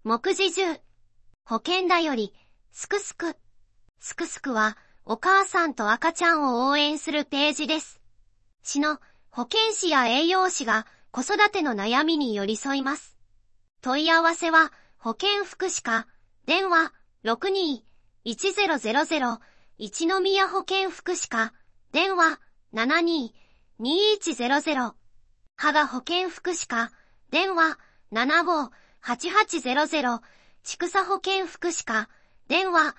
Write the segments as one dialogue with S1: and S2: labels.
S1: 目次10。保険だより、すくすく。すくすくは、お母さんと赤ちゃんを応援するページです。市の保健師や栄養士が子育ての悩みに寄り添います。問い合わせは、保健福祉課、電話62-1000、一宮保健福祉課、電話72-2100、芳賀保健福祉課、電話75-8800、千草保健福祉課、電話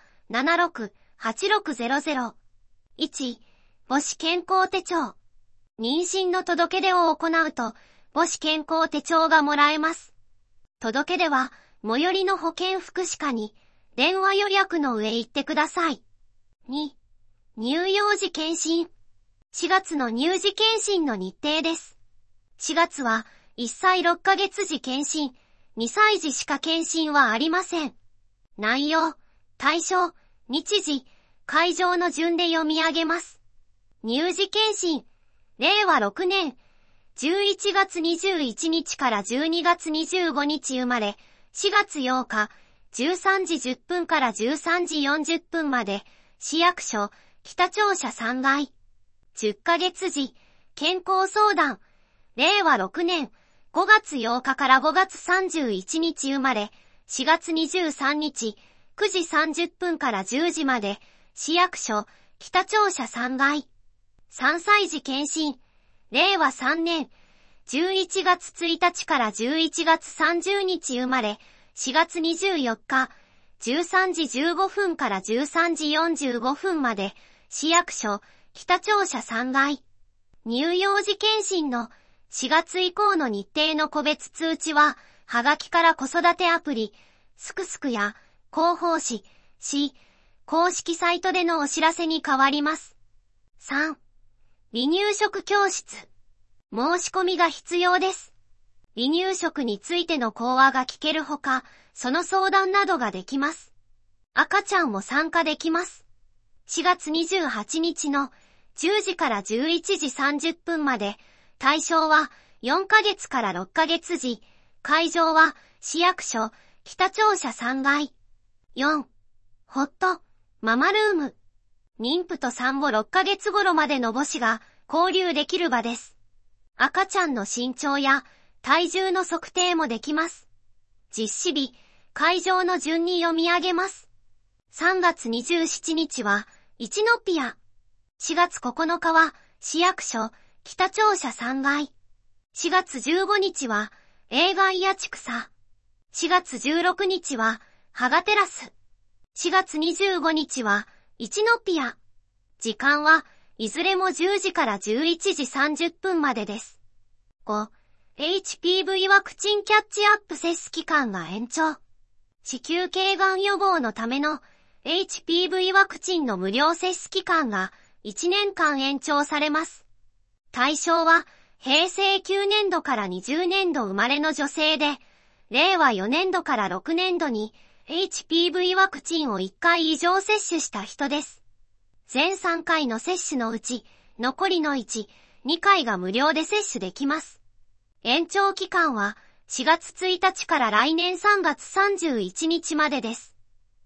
S1: 76-8600。1、母子健康手帳。妊娠の届け出を行うと、母子健康手帳がもらえます。届け出は、最寄りの保健福祉課に、電話予約の上行ってください。2、乳幼児検診。4月の乳児検診の日程です。4月は、1歳6ヶ月時検診、2歳児しか検診はありません。内容、対象、日時、会場の順で読み上げます。乳児検診、令和6年、11月21日から12月25日生まれ、4月8日、13時10分から13時40分まで、市役所、北庁舎3階。10ヶ月時、健康相談、令和6年、5月8日から5月31日生まれ、4月23日、9時30分から10時まで、市役所、北庁舎3階。3歳児検診、令和3年、11月1日から11月30日生まれ、4月24日、13時15分から13時45分まで、市役所、北庁舎3階。乳幼児検診の4月以降の日程の個別通知は、はがきから子育てアプリ、すくすくや、広報誌、市、公式サイトでのお知らせに変わります。3、離乳食教室。申し込みが必要です。離乳食についての講話が聞けるほか、その相談などができます。赤ちゃんも参加できます。4月28日の10時から11時30分まで、対象は4ヶ月から6ヶ月時、会場は市役所、北庁舎3階。4、ホット、ママルーム。妊婦と産後6ヶ月頃までの母子が交流できる場です。赤ちゃんの身長や体重の測定もできます。実施日、会場の順に読み上げます。3月27日は、一ノピア。4月9日は、市役所、北庁舎3階。4月15日は、映画やちくさ。4月16日は、芳賀テラス。4月25日は、一ノピア。時間はいずれも10時から11時30分までです。5、HPV ワクチンキャッチアップ接種期間が延長。子宮頸がん予防のための HPV ワクチンの無料接種期間が1年間延長されます。対象は平成9年度から20年度生まれの女性で、令和4年度から6年度に HPV ワクチンを1回以上接種した人です。全3回の接種のうち、残りの1、2回が無料で接種できます。延長期間は4月1日から来年3月31日までです。